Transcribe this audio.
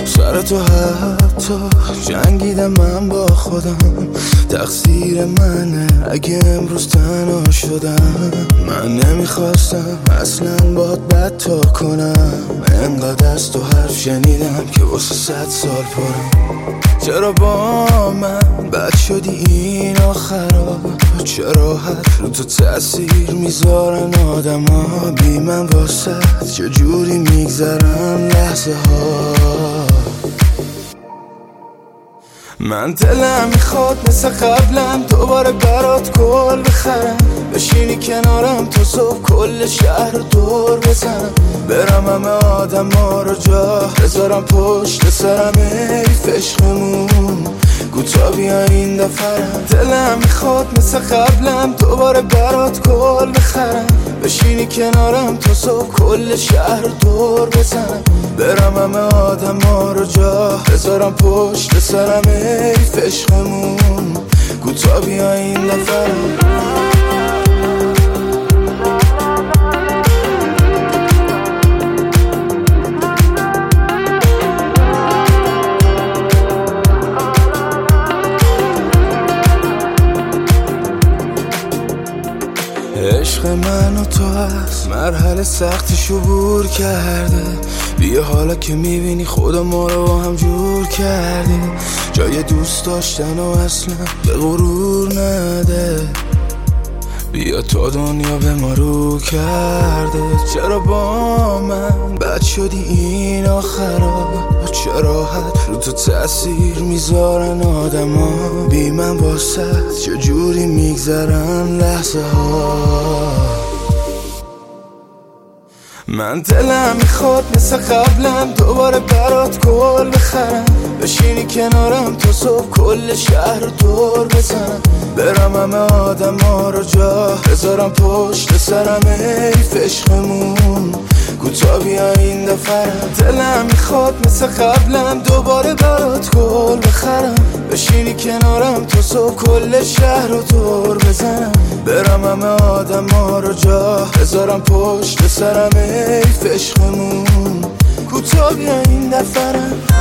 سر تو حتی جنگیدم من با خودم، تقصیر منه اگه امروز تنها شدم. من نمیخواستم اصلا باد بد تا کنم، انقدر از تو حرف شنیدم که واسه 100 سال پرم. چرا با من بد شدی این آخرا؟ چرا حرف رو تو تأثیر میذارن آدم ها؟ بی من واسه چجوری میگذرن لحظه ها؟ من دلم میخواد مثل قبلم دوباره برات گل بخرم، بشینی کنارم تا صبح کل شهر رو دور بزنم، برم همه آدم ها رو جا بذارم پشت سرم. حیف عشقمون کوتا بیا این دفرم. دلم میخواد مثل قبلم دوباره برات گل بخرم، بشینی کنارم تا صبح کل شهر رو دور بزنم، برم همه آدم ها رو جا بذارم پشت سرم. حیف عشقمون کوتا بیا این دفرم. عشق من و تو از مرحله سختش عبور کرده، بیا حالا که میبینی خدا ما رو با هم جور کرده، جای دوست داشتن و اصلا به غرور نده، بیا تا دنیا به ما رو کرده. چرا با من بد شدی این آخرا؟ چرا حد رو تو تأثیر میذارن آدم ها؟ بی من واسه چجوری میگذرن لحظه ها؟ من دلم میخواد مثل قبلم دوباره برات گل بخرم، بشینی کنارم تا صبح کل شهر رو دور بزنم، برم همه آدم ها رو جا بذارم پشت سرم. حیف عشقمون کوتا بیا این دفرم. دلم میخواد مثل قبلم دوباره برات گل بخرم، بشینی کنارم تا صبح کل شهر رو دور بزنم، برم همه آدم ها رو جا بذارم پشت سرم. حیف عشقمون کوتا بیا این دفرم.